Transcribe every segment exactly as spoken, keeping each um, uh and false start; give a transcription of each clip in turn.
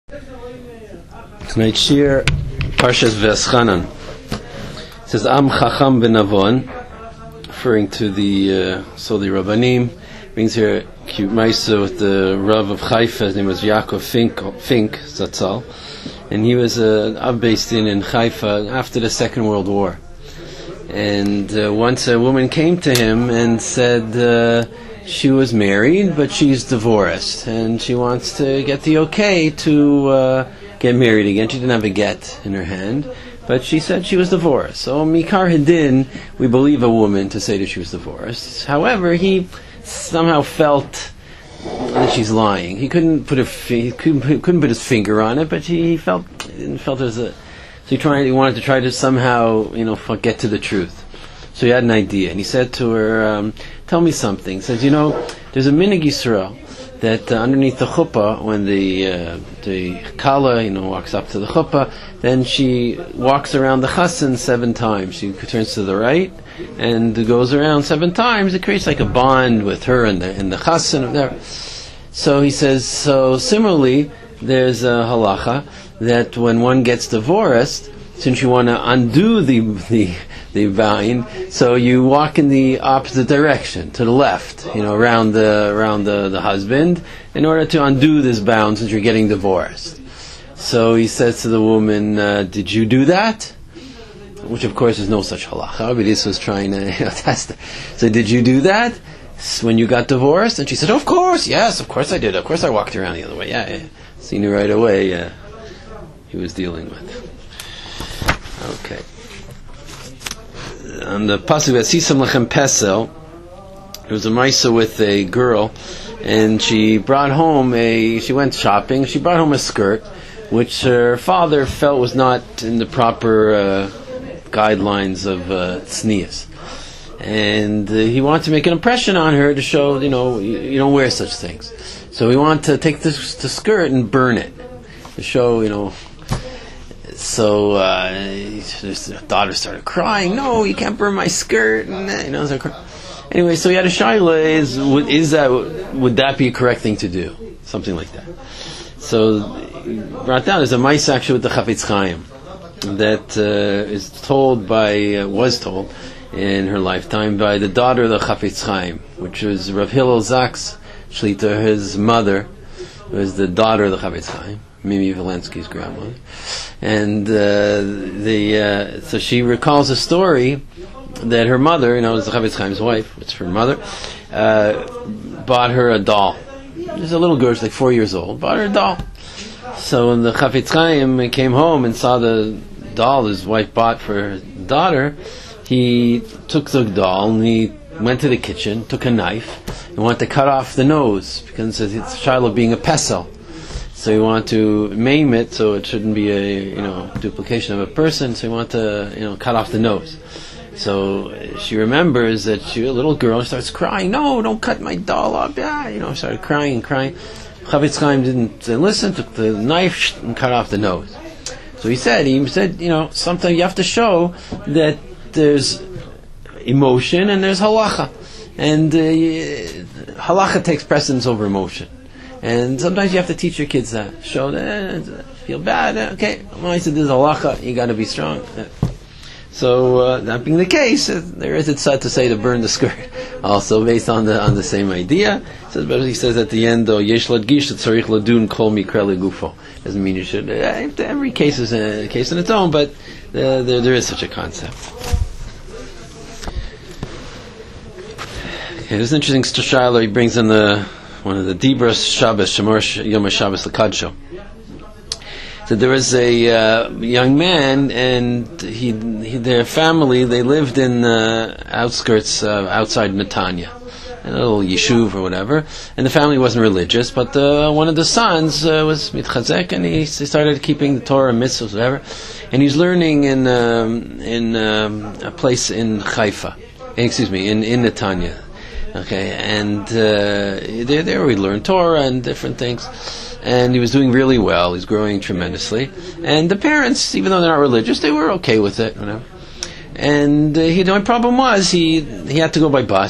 Tonight's shir, Parshas V'eschanan. It says Am Chacham B'Navon, referring to the uh, Soli Rabbanim. Brings here a cute Maisa with the Rav of Haifa. His name was Yaakov Fink, Fink Zatzal, and he was uh, based in in Haifa after the Second World War. And uh, once a woman came to him and said uh, she was married, but she's divorced, and she wants to get the okay to uh, get married again. She didn't have a get in her hand, but she said she was divorced. So Mikar Hadin, we believe a woman to say that she was divorced. However, he somehow felt that she's lying. He couldn't put a he couldn't put, couldn't put his finger on it, but he felt he felt there was a. So he tried. He wanted to try to somehow, you know, get to the truth. So he had an idea, and he said to her, um, "Tell me something." He says, "You know, there's a minig Yisrael that uh, underneath the chuppah, when the uh, the kala, you know, walks up to the chuppah, then she walks around the chassan seven times. She turns to the right and goes around seven times. It creates like a bond with her and the and the chassan there." So he says, so similarly, there's a halacha that when one gets divorced, since you want to undo the the the vowing, so you walk in the opposite direction, to the left, you know, around the around the, the husband, in order to undo this bound since you're getting divorced. So he says to the woman, uh, "Did you do that?" Which of course is no such halacha, but this was trying to, you know, test it. So did you do that when you got divorced? And she said, "Of course, yes, of course I did. Of course I walked around the other way. Yeah, yeah." So you knew right away. Yeah. He was dealing with. Okay. On the pasuk at Sisam Lechem Pesel, there was a Maisa with a girl, and she brought home a. She went shopping. She brought home a skirt, which her father felt was not in the proper uh, guidelines of uh, tznius, and uh, he wanted to make an impression on her to show, you know, you, you don't wear such things. So he wanted to take this the skirt and burn it to show, you know. So uh, his daughter started crying. "No, you can't burn my skirt." And you know, anyway, so he had a shaila: is is that would that be a correct thing to do? Something like that. So brought down there's a ma'ase actually with the Chafetz Chaim that uh, is told by uh, was told in her lifetime by the daughter of the Chafetz Chaim, which was Rav Hillel Zaks Shlita. His mother was the daughter of the Chafetz Chaim, Mimi Valensky's grandmother, and uh, the uh, so she recalls a story that her mother, you know, was the Chafetz Chaim's wife, it's her mother, uh, bought her a doll. There's a little girl, she's like four years old, bought her a doll. So when the Chafetz Chaim came home and saw the doll his wife bought for her daughter, he took the doll and he went to the kitchen, took a knife, and wanted to cut off the nose because it's Shiloh being a pesel. So he wanted to maim it so it shouldn't be a, you know, duplication of a person. So he wanted to, you know, cut off the nose. So she remembers that she, a little girl, starts crying. "No, don't cut my doll up!" Yeah, you know, started crying and crying. Chafetz Chaim didn't listen. Took the knife and cut off the nose. So he said, he said, you know, sometimes you have to show that there's emotion and there's halacha, and uh, halacha takes precedence over emotion. And sometimes you have to teach your kids that. Show that, uh, feel bad, uh, okay, when I said there's halacha, you got to be strong. Uh, so, uh, that being the case, uh, there is a tzad to say to burn the skirt, also based on the on the same idea. So, but he says at the end, though, yesh ladgish tzarich ladun kol mikra legufo. Doesn't mean you should, uh, every case is a case in its own, but uh, there there is such a concept. Okay, there's an interesting shayla he brings in the one of the Dibros Shabbos, Shemor Yom HaShabbos L'Kadsho. So there was a uh, young man, and he, he, their family, they lived in the outskirts, uh, outside Netanya, a little yeshuv or whatever, and the family wasn't religious, but uh, one of the sons uh, was mitchazek, and he, he started keeping the Torah, mitzvahs, whatever, and he's learning in um, in um, a place in Haifa, excuse me, in, in Netanya. Okay, and uh, there, there we learned Torah and different things, and he was doing really well. He's growing tremendously, and the parents, even though they're not religious, they were okay with it, whatever. And uh, he, the only problem was he he had to go by bus,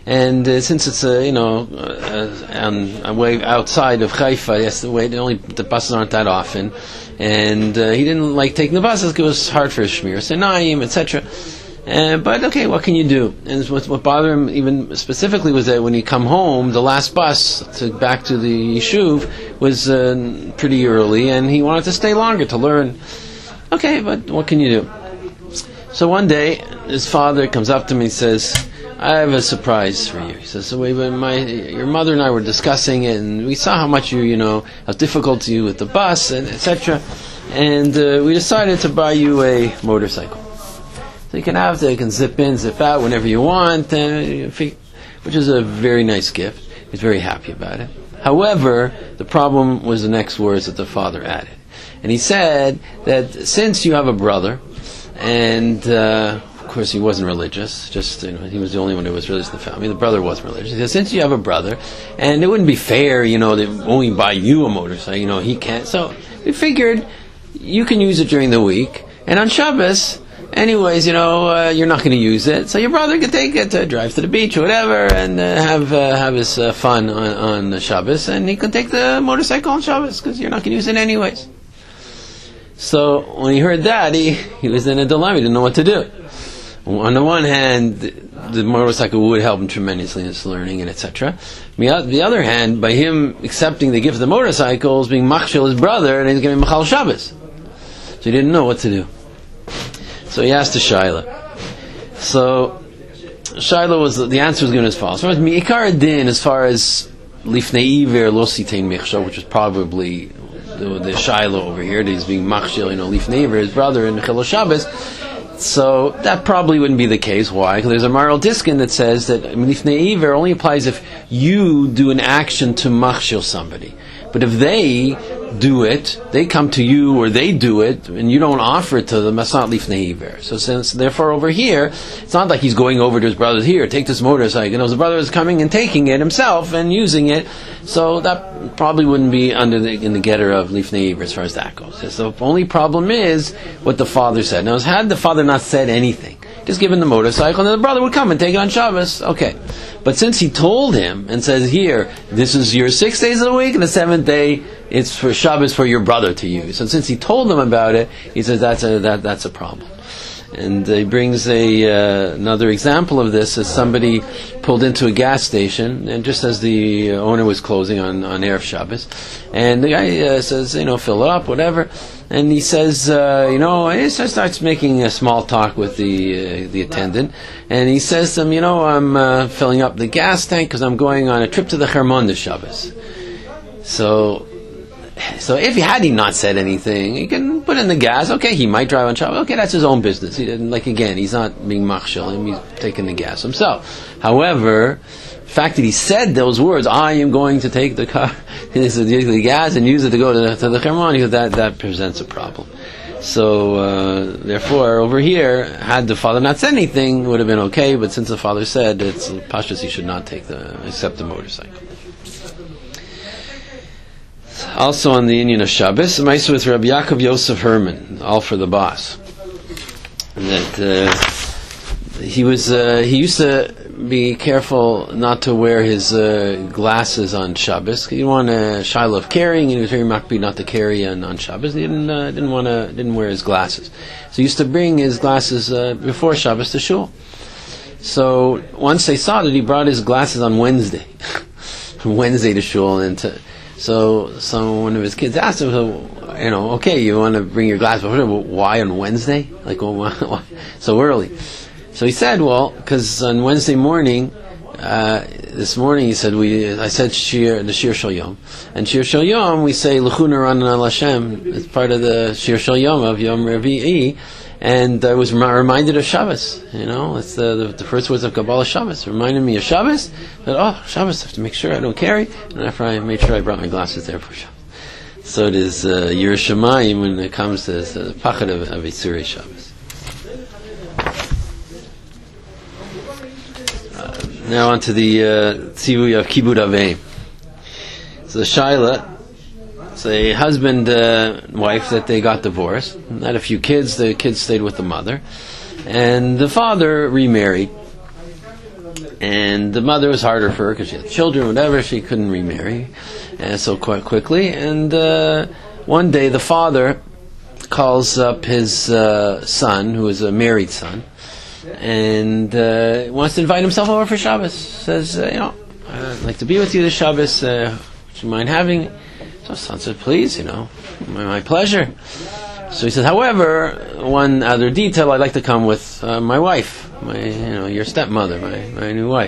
And uh, since it's a, you know, uh, on a way outside of Haifa, yes, the way, the only, the buses aren't that often. And uh, he didn't like taking the buses because it was hard for his Shmir Sinayim, et cetera. Uh, but okay, what can you do? And what, what bothered him even specifically was that when he come home, the last bus to back to the Yishuv was uh, pretty early, and he wanted to stay longer to learn. Okay, but what can you do? So one day, his father comes up to me and says, I have a surprise for you. He says, so wait, my, your mother and I were discussing it, and we saw how much you, you know, how difficult you with the bus, and et cetera. And uh, we decided to buy you a motorcycle. So you can have it, you can zip in, zip out whenever you want, uh, which is a very nice gift. He's very happy about it. However, the problem was the next words that the father added. And he said that since you have a brother, and uh, of course he wasn't religious, just you know, he was the only one who was religious in the family. The brother wasn't religious. He said, since you have a brother, and it wouldn't be fair, you know, to only buy you a motorcycle, you know, he can't. So we figured you can use it during the week, and on Shabbos, anyways, you know, uh, you're not going to use it, so your brother can take it to drive to the beach or whatever, and uh, have uh, have his uh, fun on, on Shabbos, and he can take the motorcycle on Shabbos because you're not going to use it anyways. So when he heard that, he, he was in a dilemma. He didn't know what to do. On the one hand, the, the motorcycle would help him tremendously in his learning and et cetera. On the other hand, by him accepting the gift of the motorcycles, being machshel his brother, and he's going to be machal Shabbos. So he didn't know what to do. So he asked the Shaila. So Shaila was the answer was given as follows. First, mi'ikar din, as far as lifnei iver lo sitein michshav, which is probably the, the Shaila over here, that he's being machshel, you know, lifnei iver, his brother in Chilo Shabbos. So that probably wouldn't be the case. Why? Because there's a Maral Diskin that says that lifnei iver only applies if you do an action to machshel somebody. But if they do it, they come to you, or they do it, and you don't offer it to them, that's not lifnei iver. So since, therefore over here, it's not like he's going over to his brother, here, take this motorcycle. You know, his brother is coming and taking it himself and using it, so that probably wouldn't be under the, in the getter of lifnei iver as far as that goes. So the only problem is what the father said. Now, had the father not said anything, just given the motorcycle, and then the brother would come and take it on Shabbos, okay. But since he told him and says, here, this is your six days of the week, and the seventh day, it's for Shabbos for your brother to use. And since he told him about it, he says that's a, that, that's a problem. And he brings a uh, another example of this as somebody pulled into a gas station, and just as the owner was closing on, on Erev Shabbos, and the guy uh, says, you know, fill it up, whatever, and he says, uh, you know, he starts making a small talk with the uh, the attendant, and he says to him, you know, I'm uh, filling up the gas tank because I'm going on a trip to the Hermon this Shabbos. So, so if he had he not said anything, he can put in the gas. Okay, he might drive on Shabbos. Okay, that's his own business. He didn't, like again, he's not being machshel him. He's taking the gas himself. However, the fact that he said those words, I am going to take the car, the gas, and use it to go to the, to the Hermon, that that presents a problem. So uh, therefore, over here, had the father not said anything, it would have been okay. But since the father said, it's pashtus, he should not take the accept the motorcycle. Also on the Indian of Shabbos, Maisa with Rabbi Yaakov Yosef Herman, all for the boss. That uh, he was, uh, he used to be careful not to wear his uh, glasses on Shabbos. He didn't want a shiloh of carrying, and he was very makpid not to carry on, on Shabbos. He didn't uh, didn't want to didn't wear his glasses. So he used to bring his glasses uh, before Shabbos to shul. So once they saw that he brought his glasses on Wednesday, Wednesday to shul, and to So, so one of his kids asked him, you know, okay, you want to bring your glasses, but why on Wednesday? Like, well, why so early? So he said, well, because on Wednesday morning, uh, this morning he said, we, I said Shir, the Shir Shal Yom, and Shir Shal Yom, we say, L'chuna Ranan Al Hashem, it's part of the Shir Shal Yom of Yom Revi'i, and I was reminded of Shabbos, you know, it's the, the, the first words of Kabbalah Shabbos, reminded me of Shabbos, that, oh, Shabbos, I have to make sure I don't carry, and after I made sure I brought my glasses there for Shabbos. So it is uh, Yiras Shamayim when it comes to the pachad of, of Yitzurei Shabbos. Uh, now on to the tzivui uh, of Kibud Aveim. So the Shaila, it's a husband uh, wife that they got divorced, had a few kids, the kids stayed with the mother, and the father remarried. And the mother was harder for her because she had children, whatever. She couldn't remarry uh, so quite quickly. And uh, one day the father calls up his uh, son, who is a married son, and uh, wants to invite himself over for Shabbos. Says, uh, you know, I'd like to be with you this Shabbos. Uh, would you mind having me? So the son said, please, you know, my, my pleasure. So he says, however, one other detail, I'd like to come with uh, my wife, my, you know, your stepmother, my, my new wife.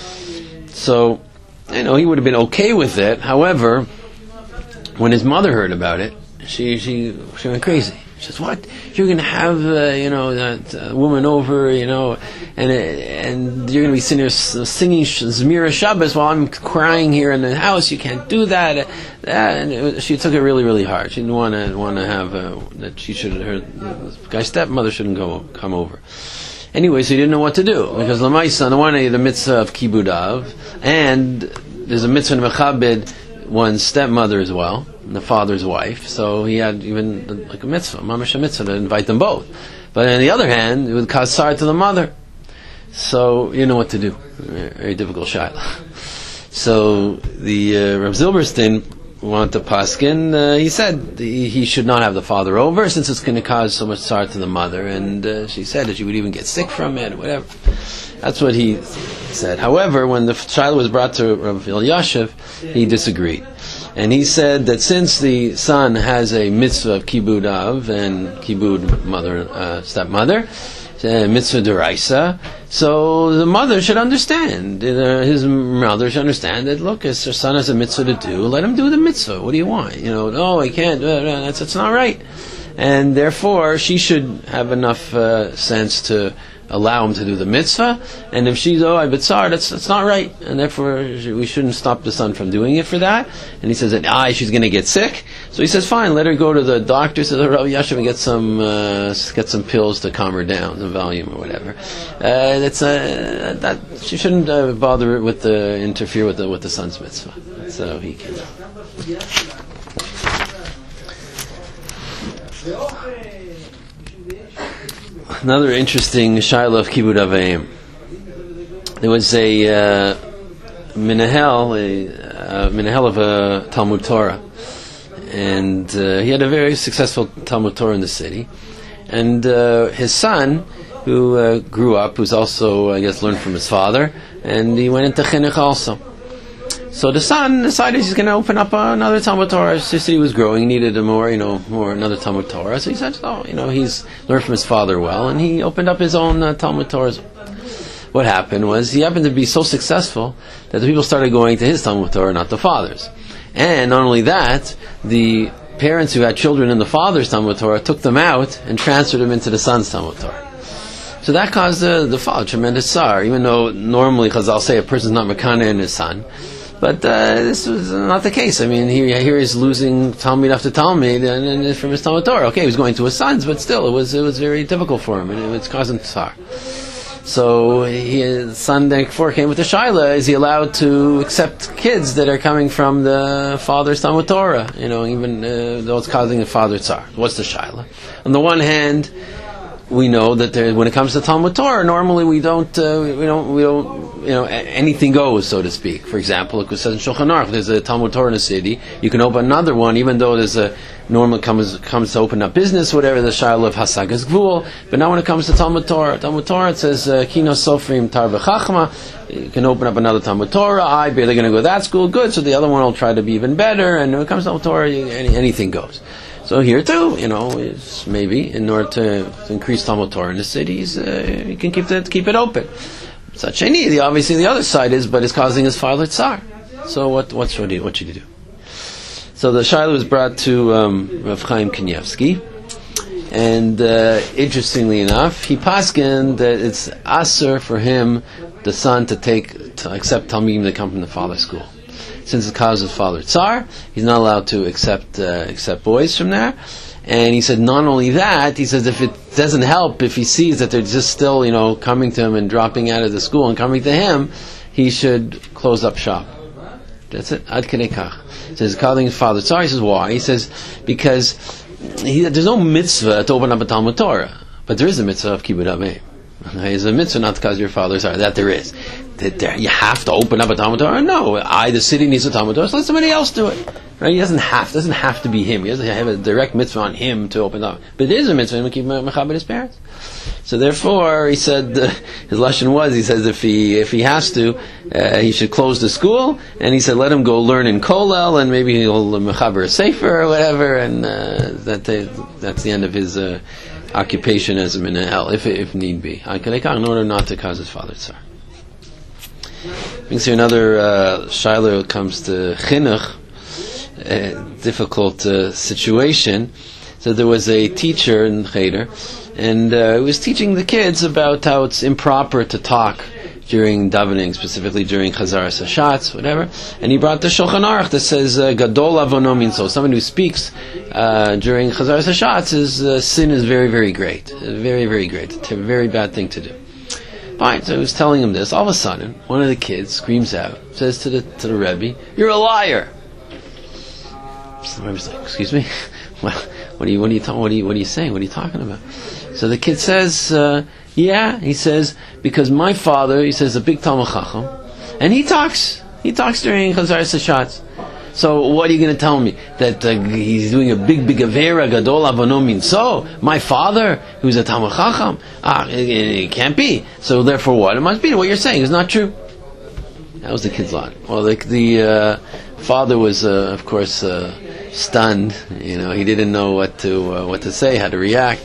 So, you know, he would have been okay with it. However, when his mother heard about it, she she she went crazy. She says, "What? You're going to have uh, you know that uh, woman over, you know, and uh, and you're going to be sitting here singing Zmira Shabbos while I'm crying here in the house. You can't do that." That and it was, she took it really, really hard. She didn't want to want to have uh, that she should her the guy's stepmother shouldn't go come over. Anyway, so he didn't know what to do because Lamaisa, on the one hand, the mitzvah of Kibud Av, and there's a mitzvah in Mechabed one's stepmother as well, the father's wife. So he had even like a mitzvah, mamash a mitzvah, to invite them both. But on the other hand, it would cause sorrow to the mother. So you know what to do. Very difficult shayla. So the uh, Rav Zilberstein wanted to paskin. Uh, he said he, he should not have the father over since it's going to cause so much sorrow to the mother. And uh, she said that she would even get sick from it, or whatever. That's what he said. However, when the child was brought to Rav Elyashiv, he disagreed. And he said that since the son has a mitzvah of kibud av and kibud mother, uh, stepmother, uh, mitzvah deraisa, so the mother should understand, uh, his mother should understand that, look, his son has a mitzvah to do, let him do the mitzvah. What do you want? You know, no, I can't, uh, that's, that's not right. And therefore, she should have enough uh, sense to allow him to do the mitzvah, and if she's oh I bitzar, that's that's not right, and therefore we shouldn't stop the son from doing it for that. And he says that ah she's going to get sick, so he says fine, let her go to the doctor, says Rav Yashiv, and get some uh, get some pills to calm her down, the volume or whatever. Uh, that's uh, that she shouldn't uh, bother with the interfere with the with the son's mitzvah. So he can. Another interesting shayla of Kibud Avayim. There was a uh, minahel, a uh, minahel of a Talmud Torah, and uh, he had a very successful Talmud Torah in the city. And uh, his son, who uh, grew up, who's also, I guess, learned from his father, and he went into chinuch also. So the son decided he's going to open up another Talmud Torah. His city was growing; he needed a more, you know, more another Talmud Torah. So he said, "Oh, you know, he's learned from his father well, and he opened up his own uh, Talmud Torah." What happened was he happened to be so successful that the people started going to his Talmud Torah, not the father's. And not only that, the parents who had children in the father's Talmud Torah took them out and transferred them into the son's Talmud Torah. So that caused the, the father tremendous sorrow, even though normally Chazal say a person's not mekana in his son. But uh, this was not the case. I mean, here, here he's losing Talmud after Talmud and, and from his Talmud Torah. Okay, he was going to his sons, but still, it was it was very difficult for him, and it was causing tsar. So he, his son therefore came with the shaila: is he allowed to accept kids that are coming from the father's Talmud Torah? You know, even uh, though it's causing the father tsar. What's the shaila? On the one hand, we know that there, when it comes to Talmud Torah, normally we don't, uh, we don't, we don't, you know, anything goes, so to speak. For example, like it says in Shulchan Aruch, there's a Talmud Torah in a city. You can open another one, even though there's a normally comes comes to open up business, whatever the shaila of Hasagas Gvul. But now when it comes to Talmud Torah, Talmud Torah it says Kino Sofrim Tar V'Chachma. You can open up another Talmud Torah. I they're going to go to that school, good. So the other one will try to be even better. And when it comes to Talmud Torah, you, any, anything goes. So here too, you know, is maybe in order to, to increase Talmud Torah in the cities, uh, you can keep it keep it open. Such a need. Obviously, the other side is, but it's causing his father tsar. So what what should you what should you do? So the shaila was brought to um, Rav Chaim Kanievsky, and uh, interestingly enough, he paskined that it's aser for him, the son, to take to accept talmidim that come from the father's school. Since it causes father tsar, he's not allowed to accept uh, accept boys from there. And he said, not only that, he says if it doesn't help, if he sees that they're just still, you know, coming to him and dropping out of the school and coming to him, he should close up shop. That's it. Ad Kedei Kach. He says, calling his father tsar. He says, why? He says, because he, there's no mitzvah to open up a Talmud Torah, but there is a mitzvah of Kibud Avayim. There's a mitzvah not to cause your father tsar. That there is. that you have to open up a Talmud Torah. No, I, the city, needs a Talmud Torah, so let somebody else do it. Right? He doesn't have doesn't have to be him. He doesn't have a direct mitzvah on him to open up. But it is a mitzvah to keep mechabed his parents. So therefore, he said uh, his lashon was he says if he if he has to, uh, he should close the school, and he said let him go learn in Kollel, and maybe he'll mechaber a sefer or whatever, and uh, that they, that's the end of his uh, occupation as a menahel, if if need be, in order not to cause his father tzar. Brings here another uh, shiloh comes to chinuch. A difficult uh, situation. So there was a teacher in Cheder, and uh, he was teaching the kids about how it's improper to talk during davening, specifically during Chazaras Hashatz, whatever. And he brought the Shulchan Aruch that says uh, Gadol avono minso. Someone who speaks uh, during Chazaras Hashatz, his uh, sin is very, very great, very, very great. It's a very bad thing to do. Fine. So he was telling him this. All of a sudden, one of the kids screams out, says to the to the Rebbe, "You're a liar!" So the Rebbe's like, "Excuse me, what, what are you, what are you, ta- what are you, what are you saying? What are you talking about?" So the kid says, uh, "Yeah," he says, "because my father," he says, "a big Talmud Chacham, and he talks, he talks during Chazaras Hashatz. So what are you going to tell me that uh, he's doing a big, big avera gadol avono minso? My father, who's a Talmud Chacham, ah, it, it can't be. So therefore, what? It must be. What you're saying is not true." That was the kid's lot. Well, the, the uh, father was, uh, of course, uh, stunned. You know, he didn't know what to uh, what to say, how to react.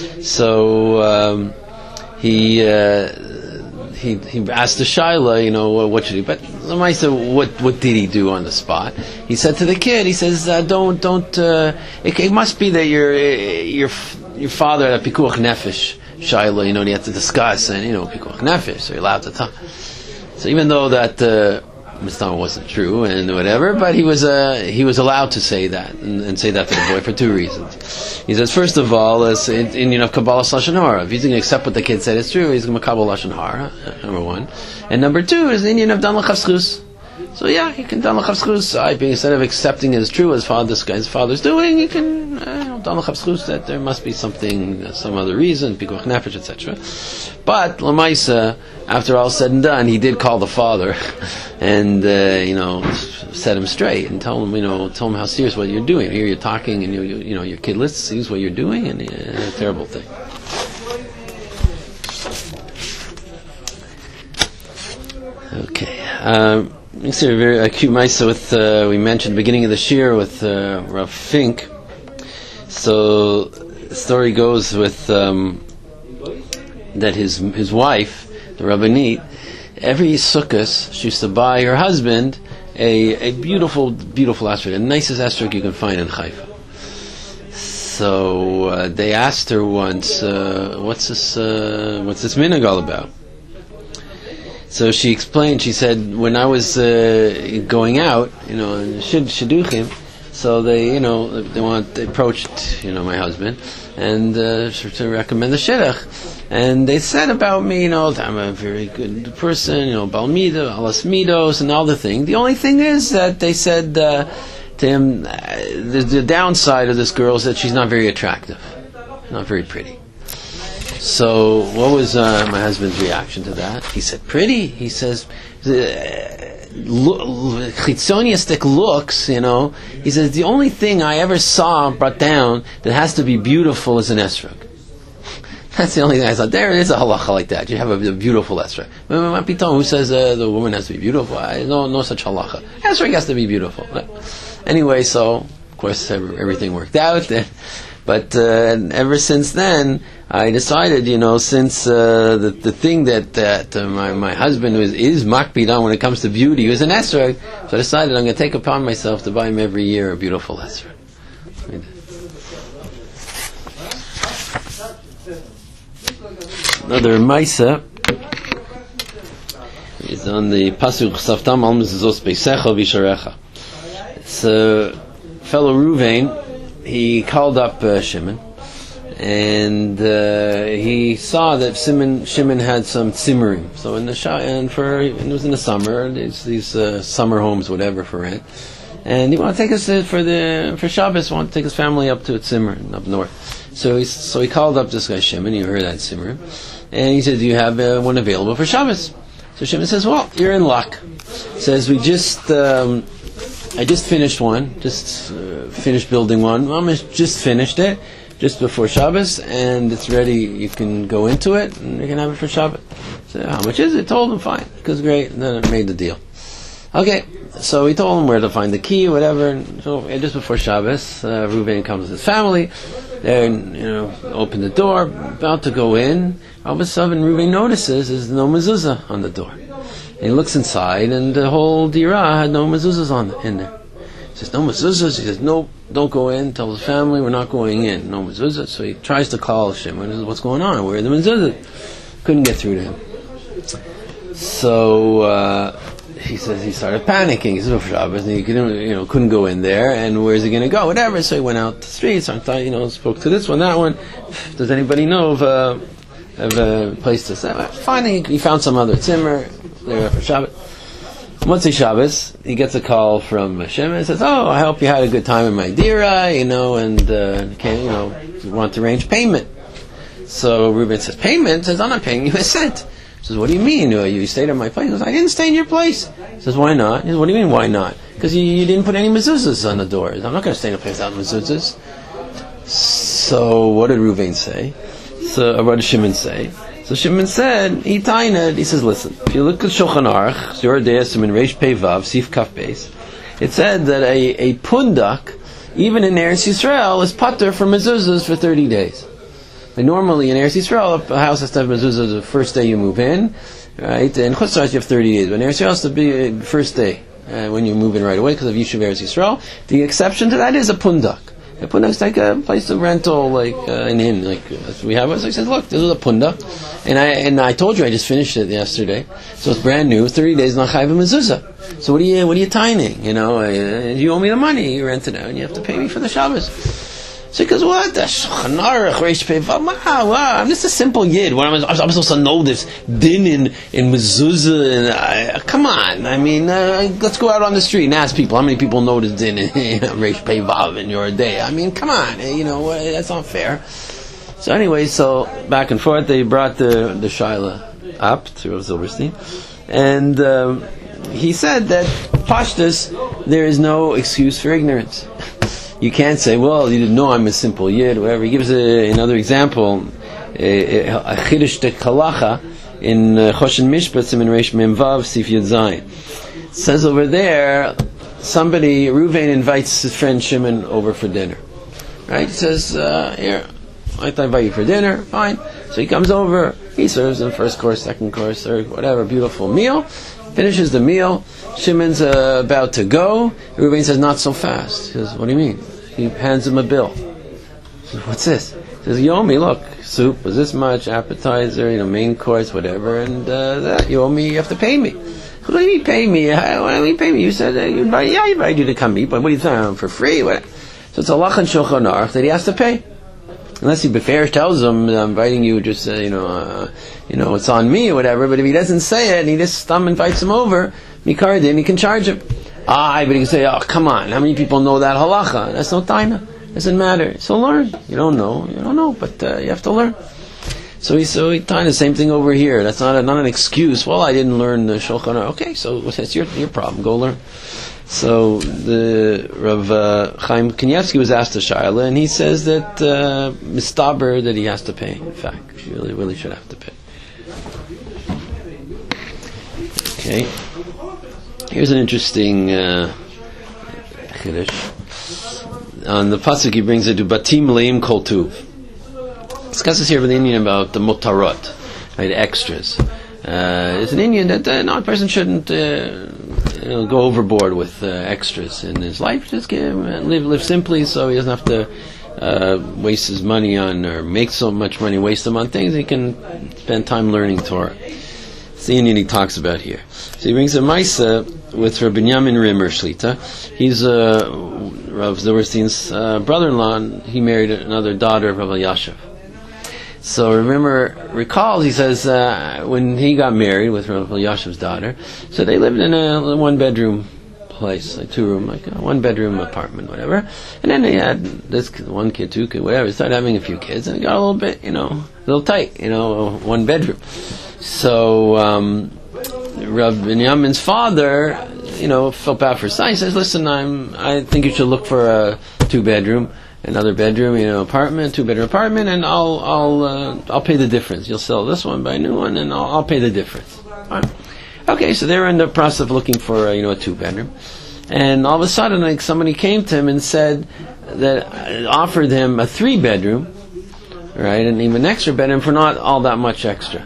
So um, he uh, he he asked the Shaila, you know, what, what should he? But Lamaisa, what what did he do on the spot? He said to the kid, he says, uh, "Don't don't. Uh, it, it must be that your your your father had a pikuach nefesh Shaila. You know, and you have to discuss, and you know, pikuach nefesh. So you're allowed to talk." So even though that uh, Mistama wasn't true and whatever, but he was uh, he was allowed to say that and, and say that to the boy for two reasons. He says, first of all, as in, in you know Kabbalah Lashon Hara, if he's going to accept what the kid said is true, he's going to Kabbalah Lashon Hara. Number one, and number two is the Indian of Dan L'Chavschus. So yeah, he can Dan L'Chavschus. I being instead of accepting as true as father, this guy's father's doing, you can uh, Dan L'Chavschus that there must be something, uh, some other reason, Pikuach Nefesh, et cetera. But Lamaisa, after all said and done, he did call the father and uh, you know set him straight and tell him you know tell him how serious what you're doing. Here you're talking and you you, you know your kid listens, sees what you're doing, and uh, it's a terrible thing. Okay. Um, It's a very acute ma'isa with uh, we mentioned beginning of the shir with uh, Rav Fink. So the story goes with um, that his his wife, the Rabbanit, every sukkos she used to buy her husband a a beautiful beautiful esrog, the nicest esrog you can find in Haifa. So uh, they asked her once, uh, "What's this? Uh, what's this minhag all about?" So she explained, she said, when I was uh, going out, you know, in Shidduchim, so they, you know, they want, they approached, you know, my husband, and uh, to recommend the Shidduch. And they said about me, you know, that I'm a very good person, you know, Balmida, Alas Midos, and all the thing. The only thing is that they said uh, to him, uh, the, the downside of this girl is that she's not very attractive, not very pretty. So, what was uh, my husband's reaction to that? He said, "Pretty." He says, "Chitzoniistic looks, you know." He says, "The only thing I ever saw brought down that has to be beautiful is an esrog." That's the only thing I saw. There is a halacha like that. You have a, a beautiful esrog. Who says uh, the woman has to be beautiful? I, no, no such halacha. Esrog has to be beautiful. Anyway, so of course everything worked out. But uh, ever since then, I decided, you know, since uh, the the thing that that uh, my my husband is is makpid on when it comes to beauty is an esrog, so I decided I'm going to take upon myself to buy him every year a beautiful esrog. Another ma'isa is on the pasuk Saftam al mezuzos beisecha v'isharecha. It's a fellow Ruvain. He called up uh, Shimon, and uh, he saw that Shimon, Shimon had some tzimurim. So in the sh- and for it was in the summer, these these uh, summer homes, whatever, for rent. And he wanted to take us to, for the for Shabbos. Wanted to take his family up to a tzimmer up north. So he so he called up this guy Shimon. He heard that tzimmer, and he said, "Do you have uh, one available for Shabbos?" So Shimon says, well, you're in luck. Says, we just, um, I just finished one, just uh, finished building one. Mama just finished it, just before Shabbos, and it's ready. You can go into it, and you can have it for Shabbos. So how much is it? Told him, fine. Because great, and then I made the deal. Okay, so he told him where to find the key, whatever. And so and just before Shabbos, uh, Reuven comes with his family. They, you know, open the door, about to go in. All of a sudden, Reuven notices there's no mezuzah on the door. And he looks inside, and the whole dirah had no mezuzahs on in there. He says, no mezuzahs. He says, no, don't go in. Tell his family we're not going in. No mezuzahs. So he tries to call Shimon. He says, what's going on? Where are the mezuzahs? Couldn't get through to him. So uh, he says he started panicking. He says, oh, Shabbos, and he couldn't, you know, couldn't go in there. And where's he going to go? Whatever. So he went out the streets. I thought, you know, spoke to this one, that one. Does anybody know of a, of a place to stay? Finally, he found some other tzimmer. They were for Shabbos. Motzei Shabbos, he gets a call from Shimon and says, oh, I hope you had a good time in my dira, you know, and uh, can, you know, you want to arrange payment. So Reuben says, payment? He says, I'm not paying you a cent. He says, what do you mean? You stayed at my place? He says, I didn't stay in your place. He says, why not? He says, what do you mean, why not? Because you, you didn't put any mezuzahs on the doors. I'm not going to stay in a place without mezuzahs. So what did Reuven say? So what did Shimon say? So Shimon said, he tained, he says, listen, if you look at Shulchan Aruch, Yoreh De'asim in Reish Pei Vav, Sif Kaf Beis, it said that a, a pundak, even in Eretz Yisrael, is pater for mezuzahs for thirty days. Like normally in Eretz Yisrael, a house has to have mezuzahs the first day you move in, right? And Chutz La'aretz you have thirty days, but in Eretz Yisrael it's the first day uh, when you move in right away because of Yishuv Eretz Yisrael. The exception to that is a pundak. A pundak is like a place of rental, like uh, an inn, like uh, we have. So he says, "Look, this is a pundak," and I and I told you I just finished it yesterday, so it's brand new. Thirty days not chayv mezuzah. So what are you what are you tining? You know, uh, you owe me the money. You rented it, and you have to pay me for the Shabbos. So he goes, what? Shulchan Aruch, Reish Pei Vav. Wow, wow, I'm just a simple yid. What am I, I'm supposed to know this din in, in mezuzah? And uh, come on, I mean, uh, let's go out on the street and ask people how many people know this din in Reish Pei Vav in your day. I mean, come on, you know, uh, that's not fair. So anyway, so back and forth, they brought the the shaila up to Rav Zilberstein, and um, he said that pashtus, there is no excuse for ignorance. You can't say, well, you didn't know I'm a simple yid, whatever. He gives a, another example, a chiddush de kalacha in Choshen Mishpat in Reish Mem Vav Sif Yud Zayin. It says over there, somebody, Reuven invites his friend Shimon over for dinner. Right? He says, uh, here, I'd like to invite you for dinner. Fine. So he comes over, he serves him first course, second course, third, whatever, beautiful meal. Finishes the meal. Shimon's uh, about to go. Reuven says, not so fast. He says, what do you mean? He hands him a bill. He says, what's this? He says, you owe me, look, soup was this much, appetizer, you know, main course, whatever, and uh, that, you owe me, you have to pay me. What do you mean pay me? What do you mean pay me? You said, uh, you invite, yeah, I invited you to come eat, but what are you saying, for free? What? So it's a lach and Shulchan Aruch that he has to pay. Unless he beferish tells him, I'm inviting you, just, uh, you know, uh, you know, it's on me or whatever, but if he doesn't say it and he just thumb invites him over, Mikardin, he can charge him. Ah, but he can say, oh, come on, how many people know that halacha? That's no taina. Doesn't matter. So learn. You don't know, you don't know, but uh, you have to learn. So he so he taina, the same thing over here. That's not a, not an excuse. Well, I didn't learn the Shulchan Aruch. Okay, so that's your your problem. Go learn. So the Rav uh, Chaim Kanievsky was asked a shaila, and he says that uh, mistaber that he has to pay. In fact, he really really should have to pay. Okay. Here's an interesting uh, chiddush. On the pasuk, he brings it to batim leim kol tuv. Discusses here with the Indian about the motarot, right? Extras. Uh, it's an Indian that uh, no, a person shouldn't uh, you know, go overboard with uh, extras in his life. Just give, uh, live live simply, so he doesn't have to uh, waste his money on or make so much money, waste them on things. He can spend time learning Torah. It's the Indian he talks about here. So he brings a Maisa with Rabbi Binyamin Rimmer Shlita. He's uh, Rav Zilberstein's uh, brother-in-law, and he married another daughter of Rav Elyashiv. So remember, recalls, he says, uh, when he got married with Rav Elyashiv's daughter, so they lived in a one-bedroom place, like two-room, like a one-bedroom apartment, whatever. And then they had this one kid, two kid, whatever. They started having a few kids, and it got a little bit, you know, a little tight, you know, one bedroom. So um, Rav Binyamin's father, you know, felt bad for his son. He says, "Listen, I'm. I think you should look for a two-bedroom, another bedroom, you know, apartment, two-bedroom apartment, and I'll, I'll, uh, I'll pay the difference. You'll sell this one, buy a new one, and I'll, I'll pay the difference." Right. Okay, so they were in the process of looking for, uh, you know, a two-bedroom, and all of a sudden, like somebody came to him and said that uh, offered him a three-bedroom, right, and even an extra bedroom for not all that much extra.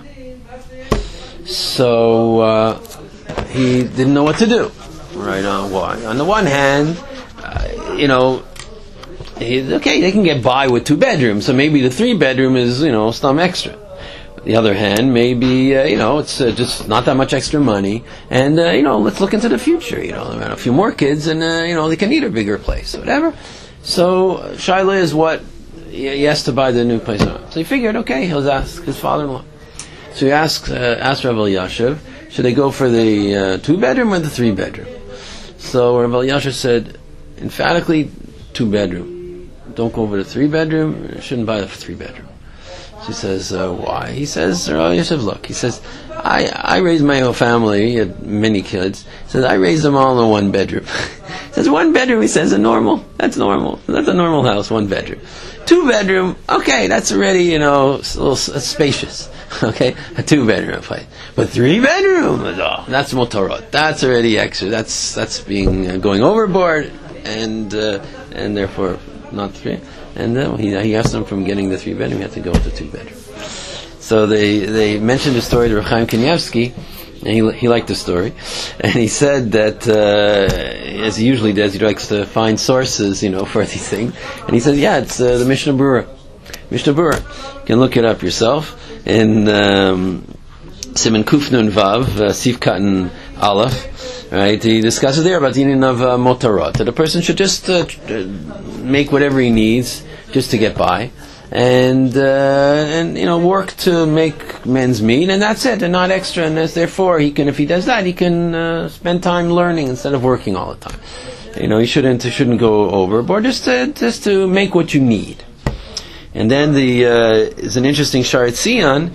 So uh, he didn't know what to do. Right on one. On the one hand, uh, you know, he, okay, they can get by with two bedrooms, so maybe the three bedroom is, you know, some extra. On the other hand, maybe uh, you know, it's uh, just not that much extra money, and uh, you know, let's look into the future. You know, a few more kids, and uh, you know, they can need a bigger place, whatever. So Shaila is what he has to buy the new place on. So he figured, okay, he'll ask his father-in-law. So he asked, uh, asked Rav Elyashiv, should they go for the uh, two-bedroom or the three-bedroom? So Rav Elyashiv said, emphatically, two-bedroom. Don't go over the three-bedroom. You shouldn't buy the three-bedroom. She says, uh, why? He says, Rav Elyashiv, look, he says, I, I raised my whole family, he had many kids. He says, I raised them all in one bedroom. He says, one bedroom, he says, a normal. That's normal. That's a normal house, one bedroom. Two bedroom, okay, that's already, you know, a little spacious. Okay, a two bedroom place. But three bedroom, oh, that's motorot. That's already extra. That's that's being uh, going overboard, and uh, and therefore not three. And then he he asked them from getting the three bedroom, he had to go with the two bedroom. So they they mentioned the story to Reb Chaim Kanievsky, and he he liked the story, and he said that uh, as he usually does, he likes to find sources, you know, for these things. And he says, yeah, it's uh, the Mishnah Berurah. Mishnah Berurah. You can look it up yourself. In um, Siman Kuf Nun Vav, uh, Sif Katan Aleph, right? He discusses there about the meaning of uh, motorot, that a person should just uh, make whatever he needs just to get by, and uh, and you know, work to make men's meat, and that's it, and not extra. And as therefore, he can, if he does that, he can uh, spend time learning instead of working all the time. You know, he shouldn't he shouldn't go overboard, just to just to make what you need. And then the uh, is an interesting Sharet Zion,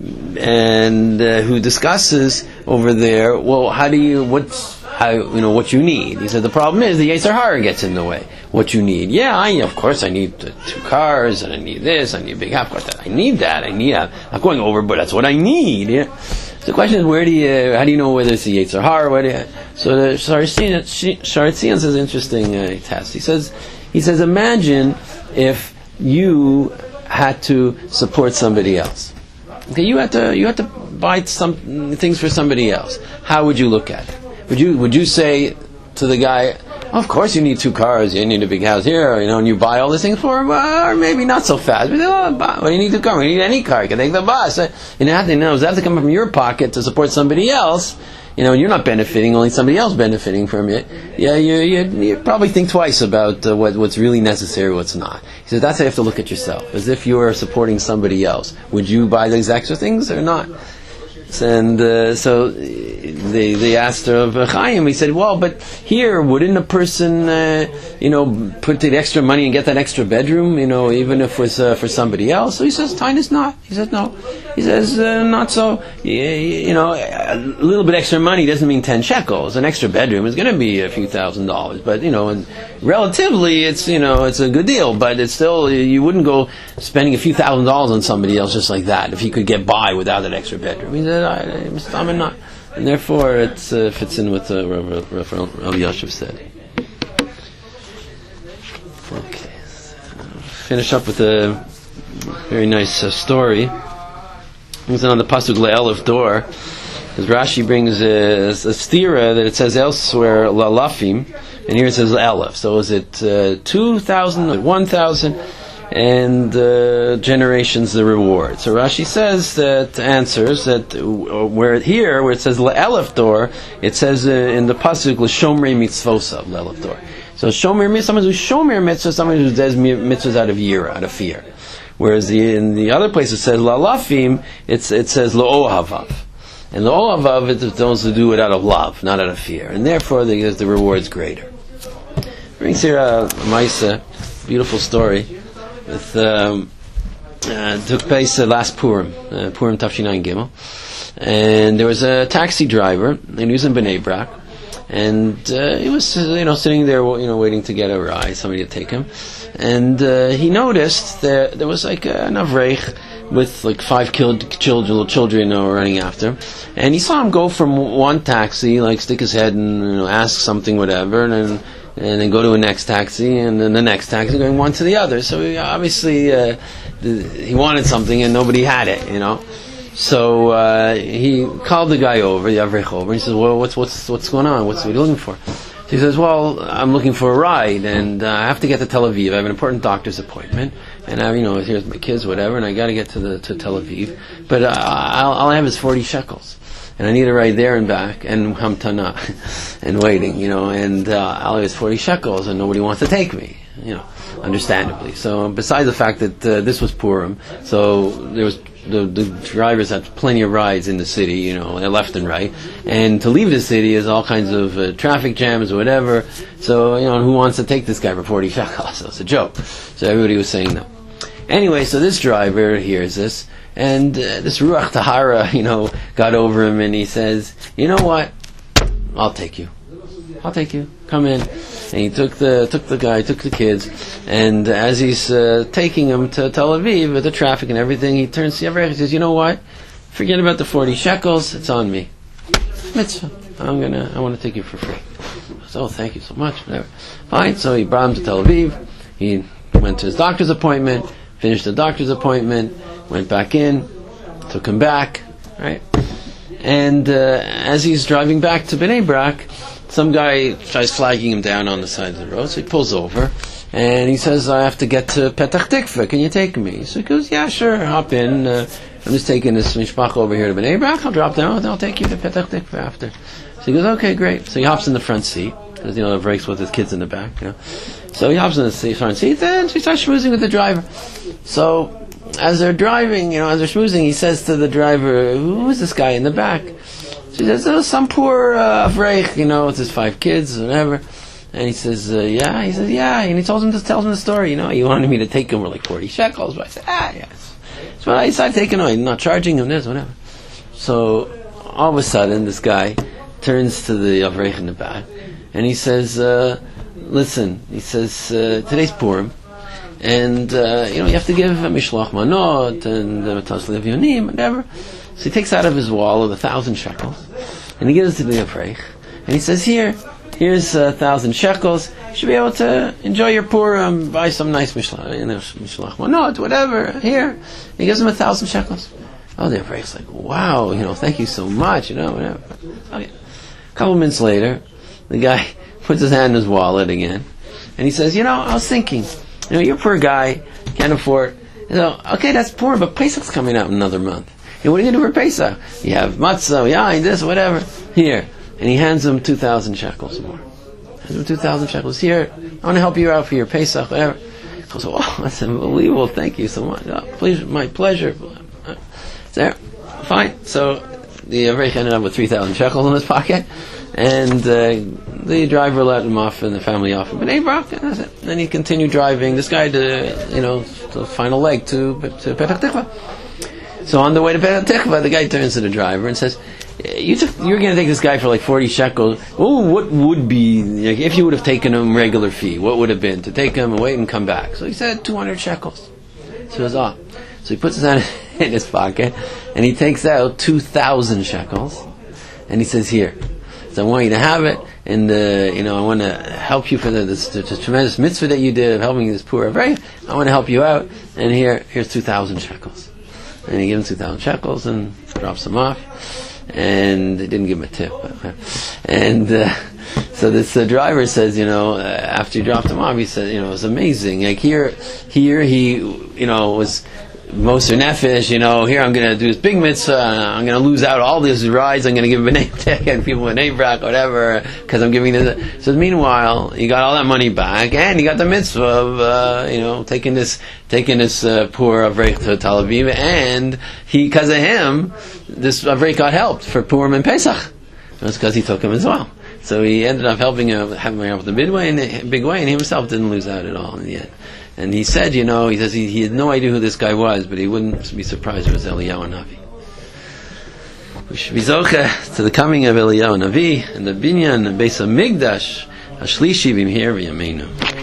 and uh, who discusses over there. Well, how do you what's how you know what you need? He said the problem is the Yetzer Hara gets in the way. What you need? Yeah, I of course I need uh, two cars, and I need this. I need a big house. Of course, I need that. I need. I'm not going over, but that's what I need. Yeah. So the question is, where do you? How do you know whether it's the Yetzer Hara? Where do you, so the Sharet Zion says an interesting uh, test. He says he says imagine if you had to support somebody else. Okay, you had to you had to buy some things for somebody else. How would you look at it? Would you would you say to the guy, oh, of course you need two cars, you need a big house here, you know, and you buy all these things for him, or maybe not so fast. But oh, well, you need two cars. You need any car. You can take the bus. You have to know. Does that have to come from your pocket to support somebody else? You know, you're not benefiting, only somebody else benefiting from it. Yeah, you you, you probably think twice about uh, what what's really necessary, what's not. He says that's how you have to look at yourself, as if you are supporting somebody else. Would you buy these extra things or not? And uh, so they they asked Rav Chaim. He said, "Well, but here, wouldn't a person, uh, you know, put the extra money and get that extra bedroom, you know, even if it was uh, for somebody else?" So he says, "Tinus not." He says, "No." He says, uh, "Not so. You, you know, a little bit extra money doesn't mean ten shekels. An extra bedroom is going to be a few thousand dollars, but you know, and relatively, it's you know, it's a good deal. But it's still, you wouldn't go spending a few thousand dollars on somebody else just like that if you could get by without that extra bedroom." He said, I, I'm not. And therefore it uh, fits in with uh, Rav Elyashiv said. Okay. So finish up with a very nice uh, story. It was on the Pasuk Le'elef Dor. As Rashi brings a, a stira that it says elsewhere Lalafim, and here it says Le'elef. So is it uh, two thousand, one thousand? And uh, generations the reward. So Rashi says that answers that uh, where here where it says le'elef dor, it says uh, in the pasuk l'shomrei mitzvosav le'elef dor. So shomer mitzvah, someone who's shomer mitzvah, someone who does mitzvahs out of year, out of fear. Whereas the, in the other place it says la'lafim, it's it says lo'ohavav, and lo'ohavav is those who do it out of love, not out of fear, and therefore the the reward's greater. Brings here a Maisa, beautiful story. With, um, uh, took place uh, last Purim, uh, Purim Tafshin Gimel, and there was a taxi driver, and he was in Bnei Brak, and uh, he was, you know, sitting there, you know, waiting to get a ride, somebody to take him, and uh, he noticed that there was like an avreich with like five killed children, children, you know, running after him, and he saw him go from one taxi, like stick his head and, you know, ask something, whatever, and then and then go to a next taxi, and then the next taxi, going one to the other. So he obviously uh, the, he wanted something, and nobody had it, you know. So uh, he called the guy over, the avrich over, and he says, "Well, what's what's what's going on? What's what are you looking for?" So he says, "Well, I'm looking for a ride, and uh, I have to get to Tel Aviv. I have an important doctor's appointment, and I, have, you know, here's my kids, whatever, and I got to get to the to Tel Aviv. But uh, I'll, all I have is forty shekels." And I need a ride there and back, and hamtana, and waiting, you know, and uh, all is forty shekels, and nobody wants to take me, you know, understandably. So, besides the fact that uh, this was Purim, so there was the, the drivers had plenty of rides in the city, you know, left and right, and to leave the city is all kinds of uh, traffic jams or whatever. So, you know, who wants to take this guy for forty shekels? So it's a joke. So everybody was saying no. Anyway, so this driver hears this. And uh, this Ruach Tahara, you know, got over him, and he says, "You know what? I'll take you. I'll take you. Come in." And he took the took the guy, took the kids, and as he's uh, taking him to Tel Aviv with the traffic and everything, he turns to the Avrech and says, "You know what? Forget about the forty shekels. It's on me. Mitzvah. I'm gonna. I want to take you for free." So, "Oh, thank you so much." Whatever. Fine. So he brought him to Tel Aviv. He went to his doctor's appointment. Finished the doctor's appointment. Went back in, took him back, right? And uh, as he's driving back to Bnei Brak, some guy tries flagging him down on the side of the road, so he pulls over, and he says, "I have to get to Petach Tikva, can you take me?" So he goes, "Yeah, sure, hop in, uh, I'm just taking this mishpacha over here to Bnei Brak, I'll drop down, and I'll take you to Petach Tikva after." So he goes, "Okay, great." So he hops in the front seat, because, you know, the brakes with his kids in the back, you know. So he hops in the front seat, and he starts schmoozing with the driver. So, as they're driving, you know, as they're schmoozing, he says to the driver, "Who is this guy in the back?" So he says, "Oh, some poor uh, avreich, you know, with his five kids, whatever." And he says, uh, "Yeah." He says, "Yeah." And he tells him, just tells him the story. You know, he wanted me to take him for like forty shekels, but I said, "Ah, yes." So I decided to take him. I'm not charging him this, whatever. So all of a sudden, this guy turns to the avreich in the back, and he says, uh, "Listen," he says, uh, "today's Purim. And, uh, you know, you have to give a mishloach manot and a tasli of yonim, whatever." So he takes out of his wallet a thousand shekels, and he gives it to the Avreich. And he says, "Here, here's a thousand shekels. You should be able to enjoy your Purim, buy some nice mishloach, you know, mishloach manot, whatever. Here." And he gives him a thousand shekels. Oh, the Avreich's like, "Wow, you know, thank you so much, you know, whatever." Okay. A couple minutes later, the guy puts his hand in his wallet again, and he says, "You know, I was thinking, you know, you're a poor guy, can't afford." You know, "Okay, that's poor, but Pesach's coming out in another month. You know, what are you going to do for Pesach? You have matzah, yain, this, whatever. Here." And he hands him two thousand shekels more. Hands him two thousand shekels. "Here, I want to help you out for your Pesach, whatever." He goes, "Oh, that's unbelievable. Thank you so much. Oh, please, my pleasure." There. Fine. So the Avrech ended up with three thousand shekels in his pocket. And uh, the driver let him off and the family off in Bnei Brak, and that's it. Then he continued driving this guy to, you know, the final leg to, to Petach Tikva. So on the way to Petach Tikva, the guy turns to the driver and says, "You took, you're going to take this guy for like forty shekels. Oh, what would be, like, if you would have taken him regular fee, what would have been to take him and wait and come back?" So he said two hundred shekels. So he goes, "Oh." So he puts his hand in his pocket and he takes out two thousand shekels and he says, "Here. So I want you to have it, and uh, you know, I want to help you for the, this, the, the tremendous mitzvah that you did of helping this poor Avreich. I want to help you out, and here, here's two thousand shekels." And he gives him two thousand shekels and drops him off, and they didn't give him a tip. But, and uh, so this uh, driver says, you know, uh, after he dropped him off, he said, you know, it was amazing. Like here, here he, you know, was Moser Nefesh, you know, here I'm going to do this big mitzvah, I'm going to lose out all these rides, I'm going to give B'nai and people in Bnei Brak, whatever, because I'm giving this. So meanwhile, he got all that money back, and he got the mitzvah of, uh, you know, taking this, taking this uh, poor Avreich to Tel Aviv, and he, because of him, this Avreich got helped for Purim and Pesach. It was because he took him as well. So he ended up helping him, having him out the big way, and big way, and he himself didn't lose out at all in the end. And he said, you know, he says he, he had no idea who this guy was, but he wouldn't be surprised if it was Eliyahu Hanavi. we should be zocheh to the coming of Eliyahu Navi and the binyan Beis Hamikdash Hashlishi b'mihir v'yameinu.